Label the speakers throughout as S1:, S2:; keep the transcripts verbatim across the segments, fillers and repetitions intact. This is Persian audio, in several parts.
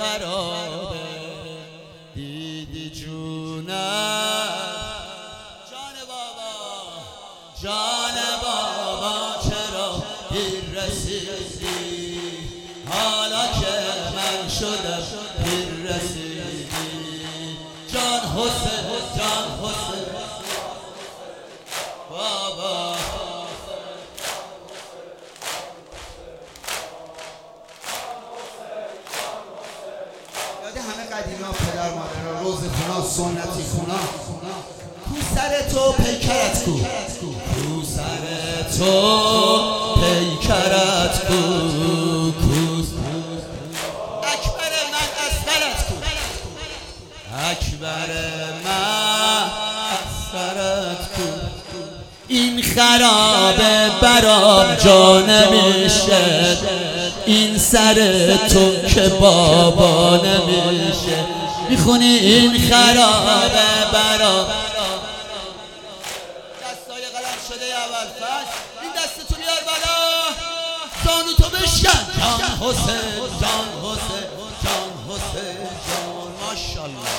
S1: خرابه دیدی جونم جان بابا جان بابا چرا دیر رسیدی حالا که من شدم دیر رسیدی جان حسین جان حسین بابا یاده همه قدیمی ها پدر مادر ها روز خونا سنتی خونا کو سر تو پیکرت کو کو سر تو پیکرت کو اکبر من اصغرت کو اکبر من اصغرت کو این خرابه برام جا نمیشه این سر تو که بابا نمیشه میخونی این خرابه برام دستای قلم شده اول فصل این دستتو بیار بالا زانو تو بشکن جان حسین جان حسین جان حسین جان ماشاءالله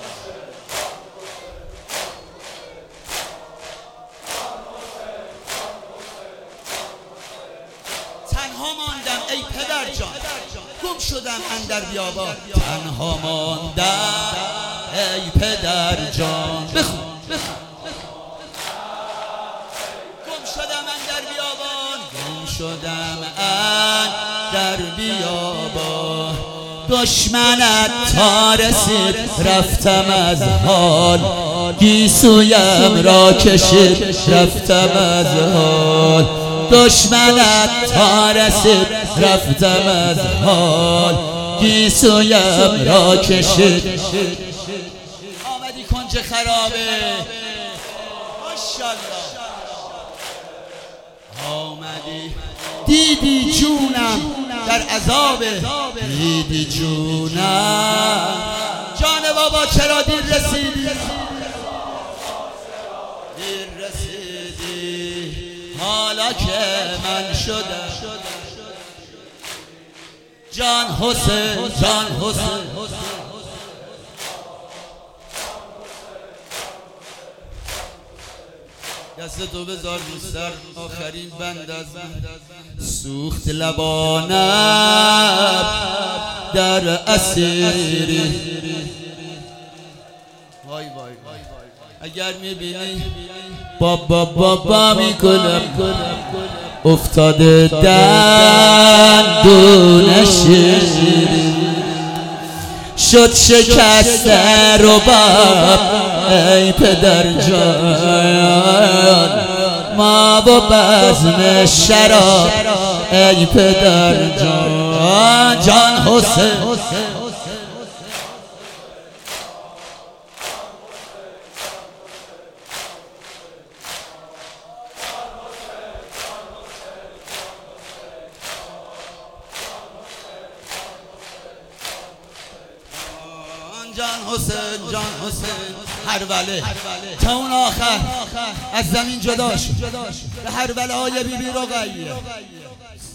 S1: تنها ماندم ای پدر جان گم شدم اندر بیابان تنها ماندم ای پدر جان بخون بخون گم شدم اندر بیابان گم شدم اندر بیابان دشمنت تا رسید رفتم از حال گیسویم را کشید رفتم از حال دشمنت تا رسید رفتم از حال گیسویم را کشید آمدی کنج خرابه ماشاءالله آمدی دیدی جونم در عذابه دیدی جونم جان بابا چرا دیر رسیدی دیر رسیدی حالا که من شدم جان حسین جان حسین دست تو بذار بیشتر آخرین بند از من سوخت لبانم در اسیری وای وای اگر میبینی بابا بابا میکنم افتاده دندون شیری شد شکست رباب ای پدر جان ما و بزم شراب ای پدر جان جان حسین جان حسین جان حسین هروله تا اون آخر از زمین جدا شد به هروله های بی بی رقیه